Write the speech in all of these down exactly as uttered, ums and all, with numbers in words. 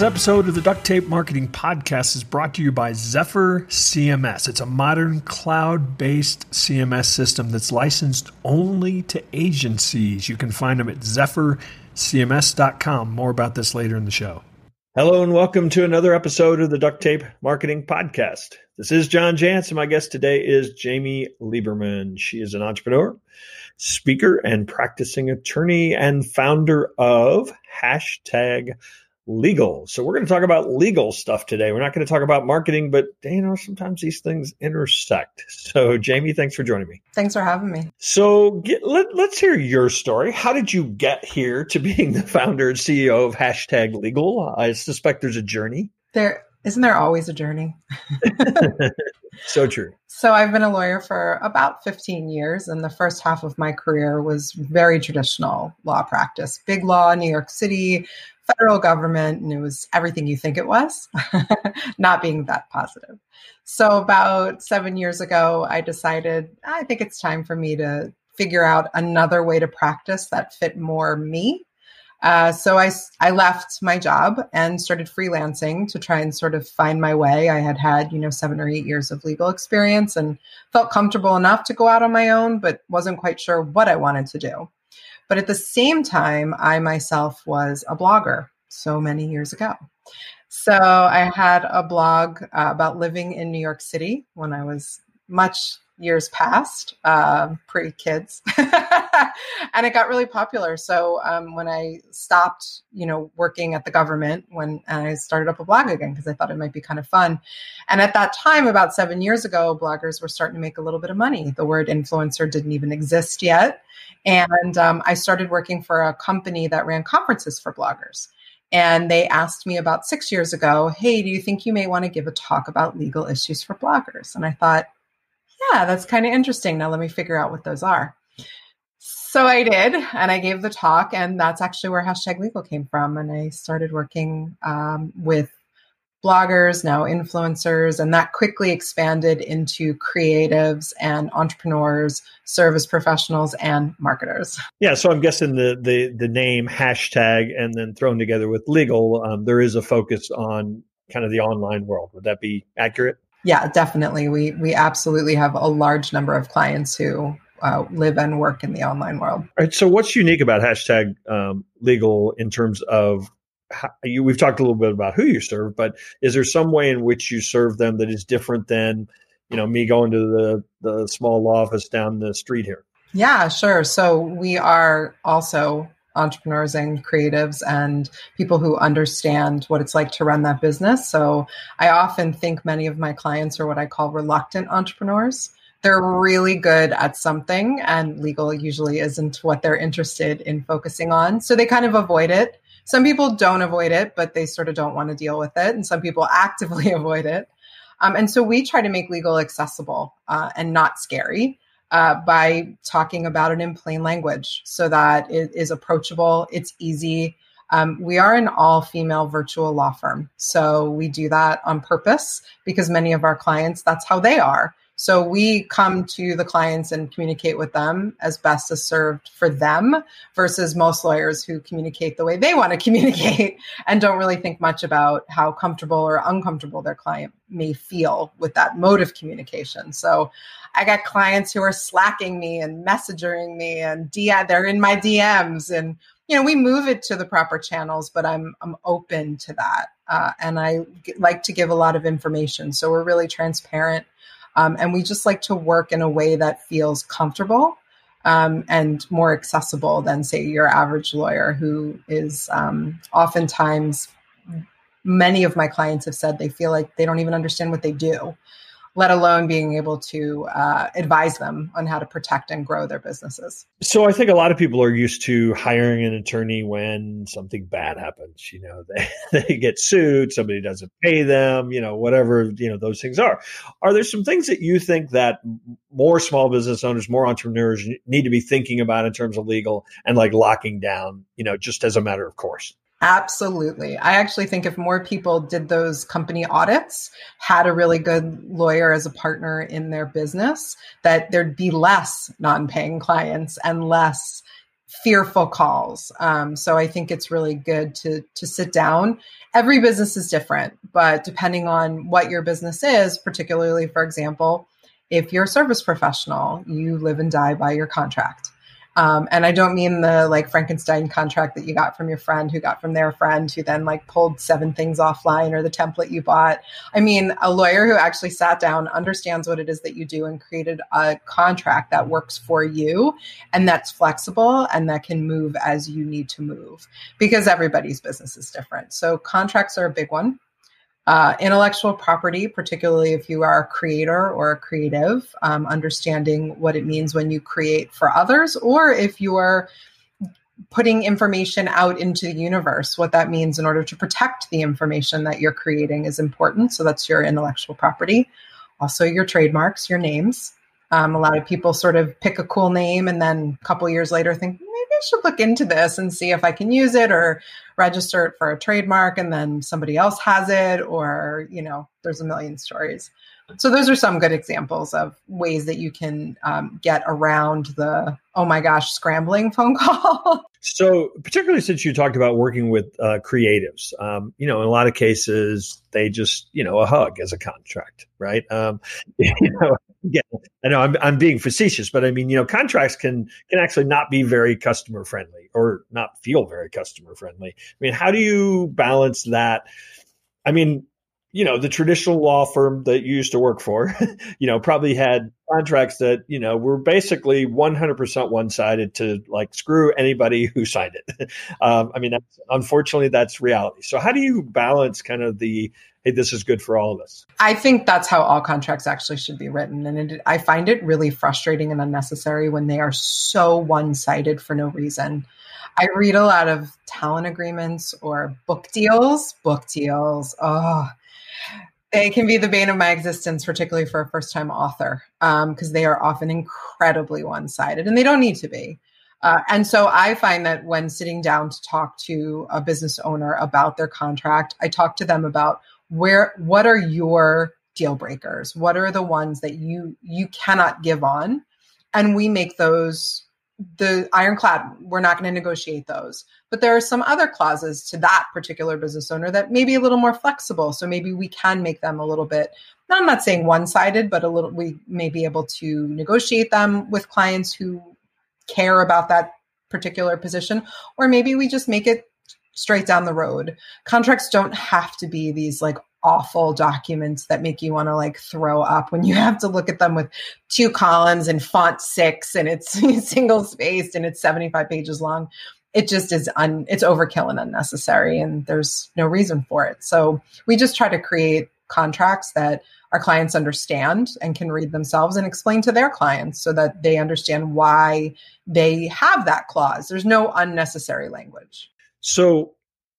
episode of the Duct Tape Marketing Podcast is brought to you by Zephyr C M S. It's a modern cloud-based C M S system that's licensed only to agencies. You can find them at zephyr c m s dot com. More about this later in the show. Hello and welcome to another episode of the Duct Tape Marketing Podcast. This is John Jantsch, and my guest today is Jamie Lieberman. She is an entrepreneur, speaker, and practicing attorney and founder of Hashtag Legal. So we're going to talk about legal stuff today. We're not going to talk about marketing, but you know, sometimes these things intersect. So Jamie, thanks for joining me. Thanks for having me. So get, let, let's hear your story. How did you get here to being the founder and C E O of Hashtag Legal? I suspect there's a journey. There isn't there always a journey? So true. So I've been a lawyer for about fifteen years, and the first half of my career was very traditional law practice. Big law, New York City, federal government, and it was everything you think it was, not being that positive. So about seven years ago, I decided, I think it's time for me to figure out another way to practice that fit more me. Uh, so I, I left my job and started freelancing to try and sort of find my way. I had had, you know, seven or eight years of legal experience and felt comfortable enough to go out on my own, but wasn't quite sure what I wanted to do. But at the same time, I myself was a blogger so many years ago. So I had a blog uh, about living in New York City when I was much years past, uh, pre-kids. And it got really popular. So um, when I stopped, you know, working at the government, when and I started up a blog again, because I thought it might be kind of fun. And at that time, about seven years ago, bloggers were starting to make a little bit of money. The word influencer didn't even exist yet. And um, I started working for a company that ran conferences for bloggers. And they asked me about six years ago, hey, do you think you may want to give a talk about legal issues for bloggers? And I thought, yeah, that's kind of interesting. Now let me figure out what those are. So I did, and I gave the talk, and that's actually where Hashtag Legal came from. And I started working um, with bloggers, now influencers, and that quickly expanded into creatives and entrepreneurs, service professionals, and marketers. Yeah, so I'm guessing the the the name hashtag and then thrown together with legal, um, there is a focus on kind of the online world. Would that be accurate? Yeah, definitely. We we absolutely have a large number of clients who uh, live and work in the online world. All right. So what's unique about Hashtag um, Legal in terms of how, you? We've talked a little bit about who you serve, but is there some way in which you serve them that is different than, you know, me going to the the small law office down the street here? Yeah, sure. So we are also entrepreneurs and creatives and people who understand what it's like to run that business. So I often think many of my clients are what I call reluctant entrepreneurs. They're really good at something, and legal usually isn't what they're interested in focusing on. So they kind of avoid it. Some people don't avoid it, but they sort of don't want to deal with it. And some people actively avoid it. Um, and so we try to make legal accessible uh, and not scary. Uh, by talking about it in plain language so that it is approachable, it's easy. Um, we are an all-female virtual law firm. So we do that on purpose because many of our clients, that's how they are. So we come to the clients and communicate with them as best as served for them versus most lawyers who communicate the way they want to communicate and don't really think much about how comfortable or uncomfortable their client may feel with that mode of communication. So I got clients who are slacking me and messaging me and D- they're in my D Ms, and you know we move it to the proper channels, but I'm I'm open to that, uh, and I g- like to give a lot of information. So we're really transparent, um, and we just like to work in a way that feels comfortable um, and more accessible than, say, your average lawyer who is um, oftentimes. Many of my clients have said they feel like they don't even understand what they do, let alone being able to uh, advise them on how to protect and grow their businesses. So I think a lot of people are used to hiring an attorney when something bad happens. You know, they, they get sued, somebody doesn't pay them, you know, whatever, you know, those things are. Are there some things that you think that more small business owners, more entrepreneurs need to be thinking about in terms of legal and like locking down, you know, just as a matter of course? Absolutely. I actually think if more people did those company audits, had a really good lawyer as a partner in their business, that there'd be less non-paying clients and less fearful calls. Um, so I think it's really good to to sit down. Every business is different, but depending on what your business is, particularly, for example, if you're a service professional, you live and die by your contract. Um, and I don't mean the like Frankenstein contract that you got from your friend who got from their friend who then like pulled seven things offline, or the template you bought. I mean, a lawyer who actually sat down, understands what it is that you do, and created a contract that works for you and that's flexible and that can move as you need to move, because everybody's business is different. So contracts are a big one. Uh, intellectual property, particularly if you are a creator or a creative, um, understanding what it means when you create for others, or if you are putting information out into the universe, what that means in order to protect the information that you're creating is important. So that's your intellectual property. Also your trademarks, your names. Um, a lot of people sort of pick a cool name and then a couple years later think, maybe I should look into this and see if I can use it or register it for a trademark, and then somebody else has it, or, you know, there's a million stories. So those are some good examples of ways that you can um, get around the, oh my gosh, scrambling phone call. So particularly since you talked about working with uh, creatives, um, you know, in a lot of cases, they just, you know, a hug as a contract, right? Um, you know, yeah, I know I'm, I'm being facetious, but I mean, you know, contracts can can actually not be very customer friendly or not feel very customer friendly. I mean, how do you balance that? I mean, you know, the traditional law firm that you used to work for, you know, probably had contracts that, you know, were basically one hundred percent one-sided to like screw anybody who signed it. um, I mean, that's, unfortunately, that's reality. So how do you balance kind of the, hey, this is good for all of us? I think that's how all contracts actually should be written. And it, I find it really frustrating and unnecessary when they are so one-sided for no reason. I read a lot of talent agreements or book deals, book deals. Oh, they can be the bane of my existence, particularly for a first-time author, because um, they are often incredibly one-sided, and they don't need to be. Uh, and so I find that when sitting down to talk to a business owner about their contract, I talk to them about where, what are your deal breakers? What are the ones that you you cannot give on? And we make those the ironclad. We're not going to negotiate those. But there are some other clauses to that particular business owner that may be a little more flexible. So maybe we can make them a little bit, now I'm not saying one-sided, but a little, we may be able to negotiate them with clients who care about that particular position, or maybe we just make it straight down the road. Contracts don't have to be these like awful documents that make you want to like throw up when you have to look at them with two columns and font six and it's single spaced and it's seventy-five pages long. It just is, un, it's overkill and unnecessary, and there's no reason for it. So we just try to create contracts that our clients understand and can read themselves and explain to their clients so that they understand why they have that clause. There's no unnecessary language. So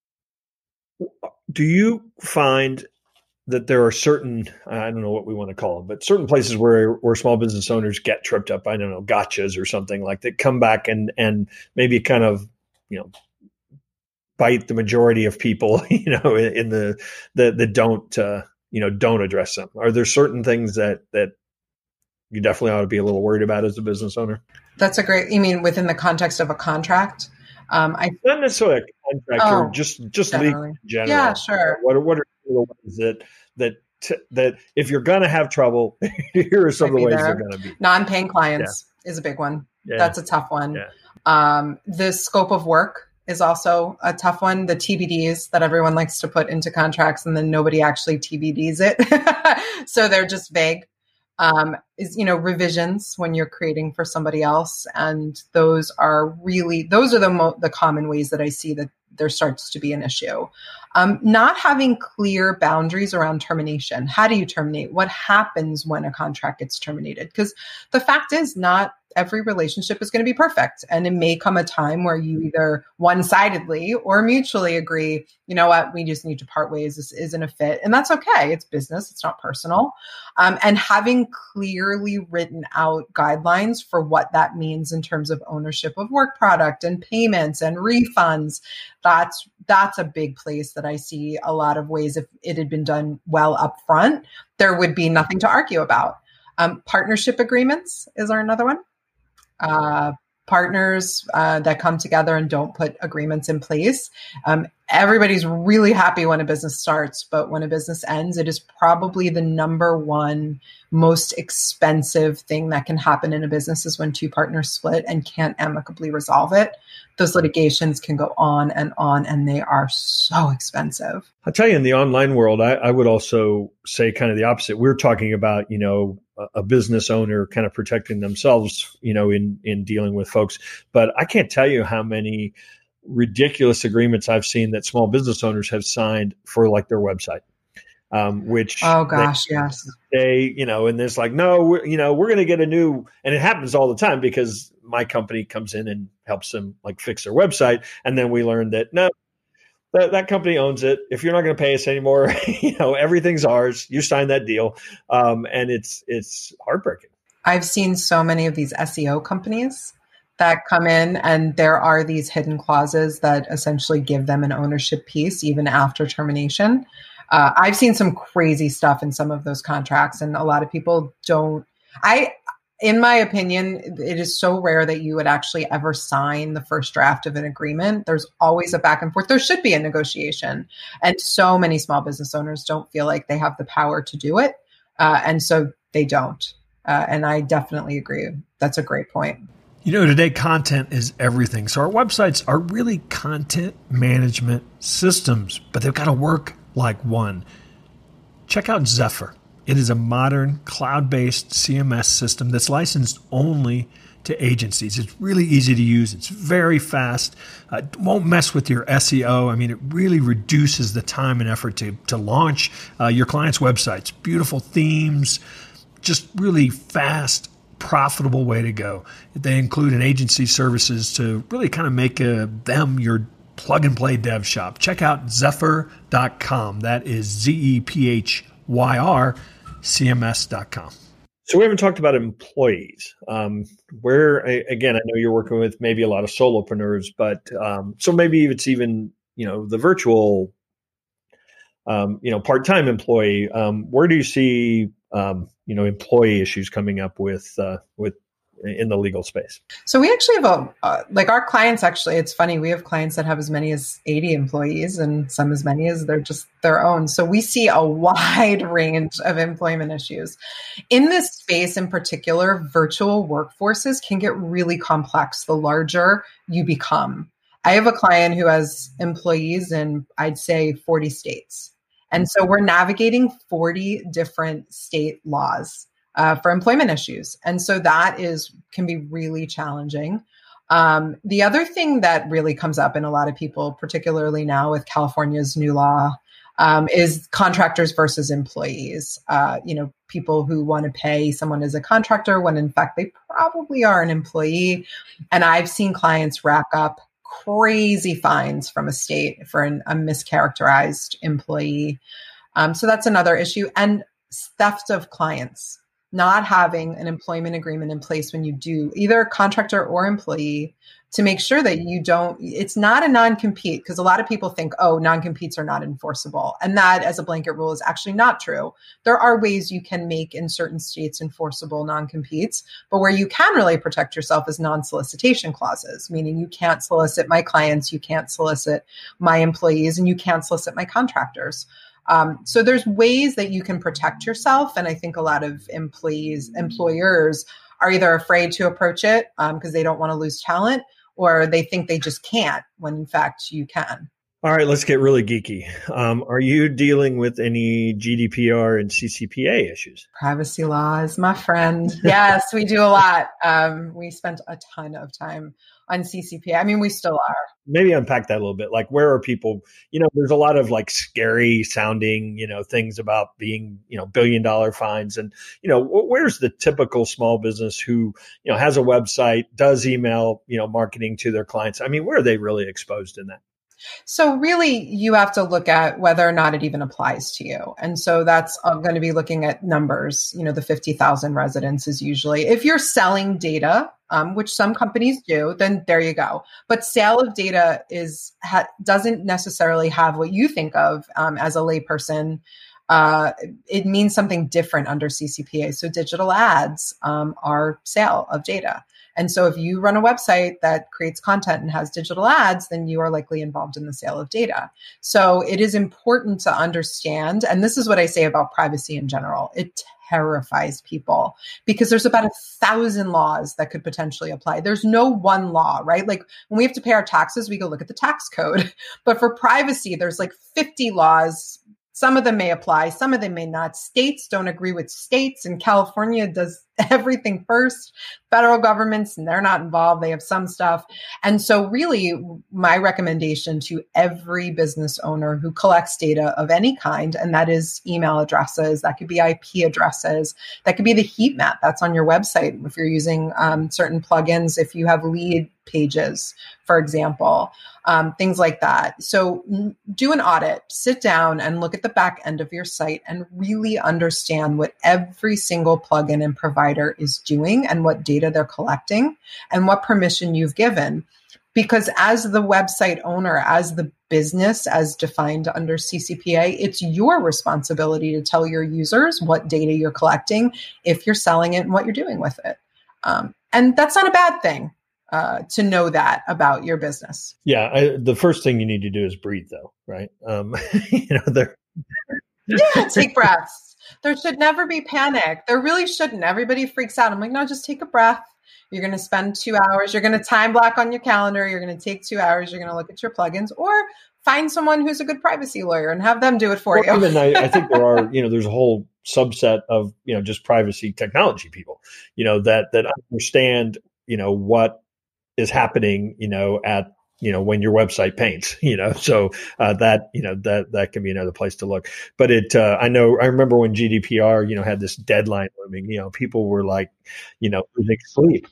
do you find that there are certain, I don't know what we want to call them, but certain places where, where small business owners get tripped up, I don't know, gotchas or something like that, come back and, and maybe kind of, you know, bite the majority of people, you know, in, in the, the, the don't, uh, you know, don't address them? Are there certain things that, that you definitely ought to be a little worried about as a business owner? That's a great, you mean within the context of a contract? Um, I Not necessarily a contract, oh, or just, just legal in general. Yeah, sure. What are, what are the ways that, that, t- that if you're going to have trouble, here are some of the ways there. They're going to be. Non-paying clients yeah. is a big one. Yeah. That's a tough one. Yeah. Um, the scope of work is also a tough one. The T B Ds that everyone likes to put into contracts and then nobody actually T B Ds it. So they're just vague. Um, is, you know, revisions when you're creating for somebody else. And those are really, those are the mo- the common ways that I see that there starts to be an issue. Um, not having clear boundaries around termination. How do you terminate? What happens when a contract gets terminated? Because the fact is, not every relationship is going to be perfect. And it may come a time where you either one-sidedly or mutually agree, you know what, we just need to part ways. This isn't a fit. And that's okay. It's business. It's not personal. Um, and having clearly written out guidelines for what that means in terms of ownership of work product and payments and refunds, that's that's a big place that I see a lot of ways. If it had been done well up front, there would be nothing to argue about. Um, partnership agreements is our another one. Uh, partners uh, that come together and don't put agreements in place. Um, everybody's really happy when a business starts, but when a business ends, it is probably the number one most expensive thing that can happen in a business is when two partners split and can't amicably resolve it. Those litigations can go on and on, and they are so expensive. I'll tell you, in the online world, I, I would also say kind of the opposite. We're talking about, you know, a, a business owner kind of protecting themselves, you know, in, in dealing with folks. But I can't tell you how many ridiculous agreements I've seen that small business owners have signed for like their website. Um, which oh gosh, they, yes, they, you know, and there's like, no, we're, you know, we're going to get a new, and it happens all the time because my company comes in and helps them like fix their website, and then we learn that no, that, that company owns it. If you're not going to pay us anymore, you know, everything's ours. You signed that deal, um, and it's it's heartbreaking. I've seen so many of these S E O companies that come in, and there are these hidden clauses that essentially give them an ownership piece even after termination. Uh, I've seen some crazy stuff in some of those contracts, and a lot of people don't. I, in my opinion, it is so rare that you would actually ever sign the first draft of an agreement. There's always a back and forth. There should be a negotiation, and so many small business owners don't feel like they have the power to do it, uh, and so they don't. Uh, and I definitely agree. That's a great point. You know, today content is everything. So our websites are really content management systems, but they've got to work like one. Check out Zephr. It is a modern cloud-based C M S system that's licensed only to agencies. It's really easy to use. It's very fast. Uh, won't mess with your S E O. I mean, it really reduces the time and effort to, to launch uh, your clients' websites. Beautiful themes, just really fast, profitable way to go. They include an agency services to really kind of make a, them your plug and play dev shop. Check out Zephr dot com. That is Z E P H Y R C M S dot com. So we haven't talked about employees. Um, where, again, I know you're working with maybe a lot of solopreneurs, but um, so maybe it's even, you know, the virtual, um, you know, part-time employee. Um, where do you see, um, you know, employee issues coming up with uh, with in the legal space? So we actually have a, uh, like our clients, actually, it's funny. We have clients that have as many as eighty employees and some as many as they're just their own. So we see a wide range of employment issues. In this space in particular, virtual workforces can get really complex the larger you become. I have a client who has employees in, I'd say, forty states. And so we're navigating forty different state laws Uh, for employment issues. And so that is can be really challenging. Um, the other thing that really comes up in a lot of people, particularly now with California's new law, um, is contractors versus employees. Uh, you know, people who want to pay someone as a contractor when in fact they probably are an employee. And I've seen clients rack up crazy fines from a state for an, a mischaracterized employee. Um, so that's another issue. And theft of clients. Not having an employment agreement in place when you do either contractor or employee to make sure that you don't, it's not a non-compete, because a lot of people think, oh, non-competes are not enforceable. And that as a blanket rule is actually not true. There are ways you can make in certain states enforceable non-competes, but where you can really protect yourself is non-solicitation clauses, meaning you can't solicit my clients, you can't solicit my employees, and you can't solicit my contractors. Um, so there's ways that you can protect yourself. And I think a lot of employees, employers are either afraid to approach it because um, they don't want to lose talent, or they think they just can't when in fact you can. All right, let's get really geeky. Um, are you dealing with any G D P R and C C P A issues? Privacy laws, my friend. Yes, we do a lot. Um, we spent a ton of time on C C P A. I mean, we still are. Maybe unpack that a little bit. Like, where are people, you know, there's a lot of like scary sounding, you know, things about being, you know, billion dollar fines. And, you know, where's the typical small business who, you know, has a website, does email, you know, marketing to their clients? I mean, where are they really exposed in that? So really, you have to look at whether or not it even applies to you. And so that's uh, going to be looking at numbers. You know, the fifty thousand residents is usually, if you're selling data, um, which some companies do, then there you go. But sale of data is ha- doesn't necessarily have what you think of um, as a layperson uh, it means something different under C C P A. So digital ads um, are sale of data. And so if you run a website that creates content and has digital ads, then you are likely involved in the sale of data. So it is important to understand, and this is what I say about privacy in general. It terrifies people because there's about a thousand laws that could potentially apply. There's no one law, right? Like when we have to pay our taxes, we go look at the tax code. But for privacy, there's like fifty laws. Some of them may apply, some of them may not. States don't agree with states, and California does everything first. Federal governments, and they're not involved. They have some stuff. And so really, my recommendation to every business owner who collects data of any kind, and that is email addresses, that could be I P addresses, that could be the heat map that's on your website if you're using um, certain plugins, if you have lead pages, for example, um, things like that. So n- do an audit, sit down and look at the back end of your site and really understand what every single plugin and provider is doing and what data they're collecting and what permission you've given. Because as the website owner, as the business, as defined under C C P A, it's your responsibility to tell your users what data you're collecting, if you're selling it, and what you're doing with it. Um, and that's not a bad thing. Uh, to know that about your business. Yeah, I, the first thing you need to do is breathe, though, right? Um, you know, there. Yeah, take breaths. There should never be panic. There really shouldn't. Everybody freaks out. I'm like, no, just take a breath. You're going to spend two hours. You're going to time block on your calendar. You're going to take two hours. You're going to look at your plugins, or find someone who's a good privacy lawyer and have them do it for well, you. Even I, I think there are, you know, there's a whole subset of, you know, just privacy technology people, you know, that that understand, you know, what is happening, you know, at, you know, when your website paints, you know, so uh, that, you know, that, that can be another place to look. But it, uh, I know, I remember when G D P R, you know, had this deadline looming, you know, people were like, you know, losing sleep,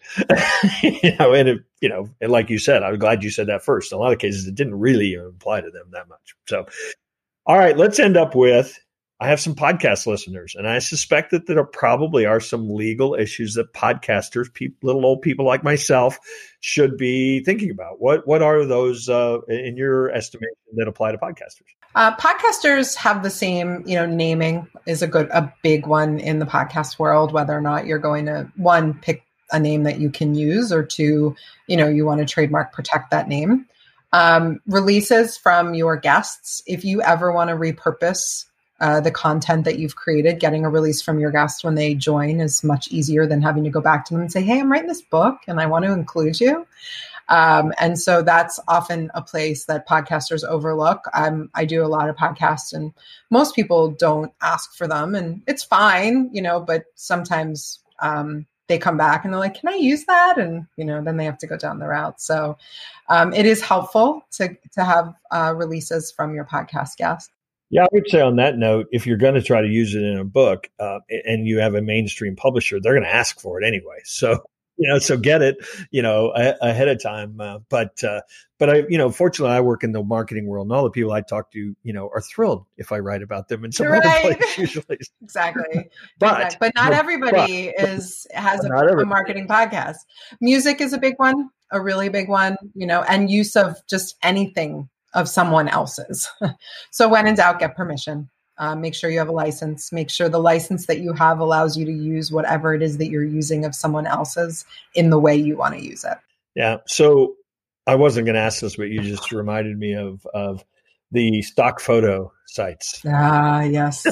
you know, and it, you know, and like you said, I'm glad you said that first. In a lot of cases, it didn't really apply to them that much. So, all right, let's end up with, I have some podcast listeners, and I suspect that there probably are some legal issues that podcasters, pe- little old people like myself, should be thinking about. What what are those, uh, in your estimation, that apply to podcasters? Uh, podcasters have the same, you know, naming is a good, a big one in the podcast world, whether or not you're going to, one, pick a name that you can use, or two, you know, you want to trademark protect that name. Um, releases from your guests, if you ever want to repurpose Uh, the content that you've created, getting a release from your guests when they join is much easier than having to go back to them and say, hey, I'm writing this book and I want to include you. Um, and so that's often a place that podcasters overlook. Um, I do a lot of podcasts and most people don't ask for them, and it's fine, you know, but sometimes um, they come back and they're like, can I use that? And, you know, then they have to go down the route. So um, it is helpful to, to have uh, releases from your podcast guests. Yeah, I would say on that note, if you're going to try to use it in a book uh, and you have a mainstream publisher, they're going to ask for it anyway. So, you know, so get it, you know, a, ahead of time. Uh, but, uh, but I, you know, fortunately, I work in the marketing world, and all the people I talk to, you know, are thrilled if I write about them in some right. other place usually. Exactly. but, exactly. But not everybody but, is has a, everybody. a marketing podcast. Music is a big one, a really big one, you know, and use of just anything of someone else's. So when in doubt, get permission. Uh, make sure you have a license. Make sure the license that you have allows you to use whatever it is that you're using of someone else's in the way you want to use it. Yeah. So I wasn't going to ask this, but you just reminded me of of the stock photo sites. Ah, yes.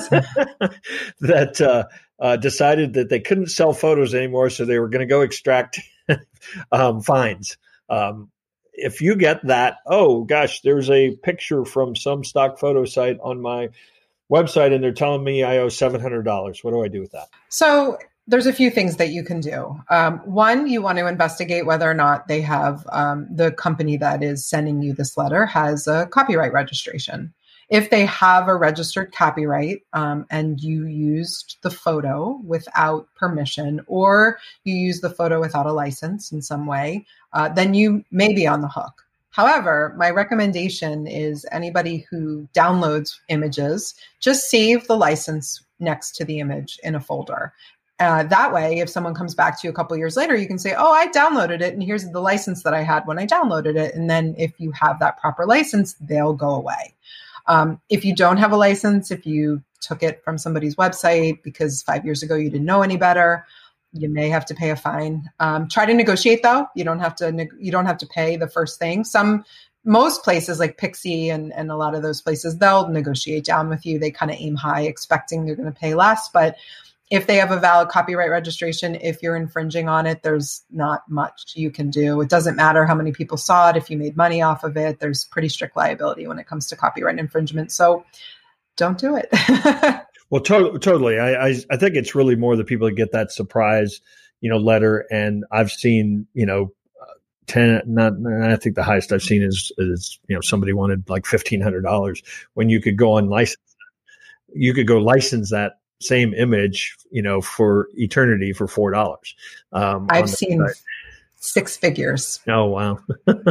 that uh, uh, decided that they couldn't sell photos anymore, so they were going to go extract um, fines. Um, If you get that, oh gosh, there's a picture from some stock photo site on my website and they're telling me I owe seven hundred dollars. What do I do with that? So there's a few things that you can do. Um, one, you want to investigate whether or not they have um, the company that is sending you this letter has a copyright registration. If they have a registered copyright um, and you used the photo without permission, or you used the photo without a license in some way, uh, then you may be on the hook. However, my recommendation is anybody who downloads images, just save the license next to the image in a folder. Uh, that way, if someone comes back to you a couple years later, you can say, oh, I downloaded it, and here's the license that I had when I downloaded it. And then if you have that proper license, they'll go away. Um, if you don't have a license, if you took it from somebody's website because five years ago you didn't know any better, you may have to pay a fine. Um, try to negotiate though. You don't have to, you don't have to pay the first thing. Some, most places like Pixie and, and a lot of those places, they'll negotiate down with you. They kind of aim high, expecting you're going to pay less. But if they have a valid copyright registration, if you're infringing on it, there's not much you can do. It doesn't matter how many people saw it. If you made money off of it, there's pretty strict liability when it comes to copyright infringement. So don't do it. Well, to- totally. I, I I think it's really more the people that get that surprise, you know, letter. And I've seen, you know, ten. Not. I think the highest I've seen is is you know somebody wanted like fifteen hundred dollars when you could go on license. You could go license that same image, you know, for eternity for four dollars. Um, I've seen site. Six figures. Oh wow.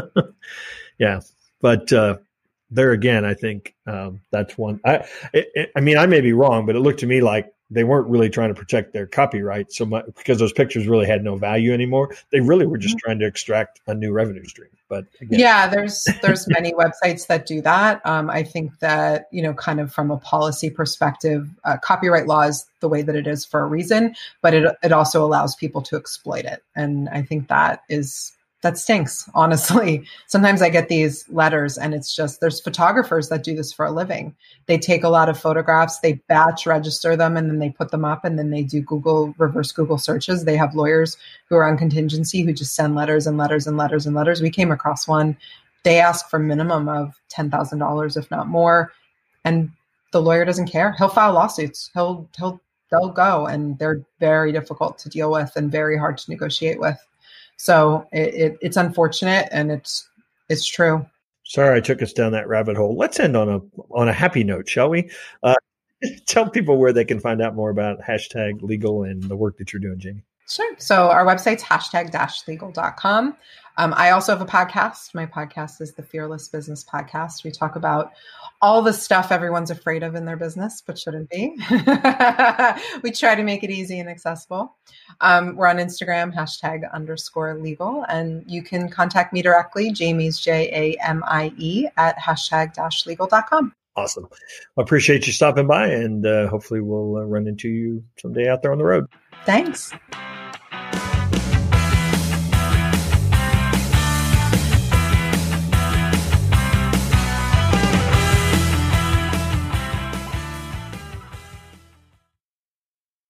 Yeah, but. uh There again, I think um, that's one. I, it, I mean, I may be wrong, but it looked to me like they weren't really trying to protect their copyright so much because those pictures really had no value anymore. They really were just trying to extract a new revenue stream. But again. Yeah, there's there's many websites that do that. Um, I think that, you know, kind of from a policy perspective, uh, copyright law is the way that it is for a reason, but it it also allows people to exploit it, and I think that is. That stinks, honestly. Sometimes I get these letters and it's just, there's photographers that do this for a living. They take a lot of photographs, they batch register them, and then they put them up, and then they do Google, reverse Google searches. They have lawyers who are on contingency who just send letters and letters and letters and letters. We came across one. They ask for minimum of ten thousand dollars, if not more. And the lawyer doesn't care. He'll file lawsuits. He'll, he'll, they'll go, and they're very difficult to deal with and very hard to negotiate with. So it, it, it's unfortunate, and it's it's true. Sorry, I took us down that rabbit hole. Let's end on a on a happy note, shall we? Uh, tell people where they can find out more about Hashtag Legal and the work that you're doing, Jamie. Sure. So our website's hashtag dash legal dot com. Um, I also have a podcast. My podcast is the Fearless Business Podcast. We talk about all the stuff everyone's afraid of in their business, but shouldn't be. We try to make it easy and accessible. Um, we're on Instagram, hashtag underscore legal, and you can contact me directly, Jamie's J A M I E at hashtag dash legal dot com. Awesome. I appreciate you stopping by, and uh, hopefully we'll uh, run into you someday out there on the road. Thanks.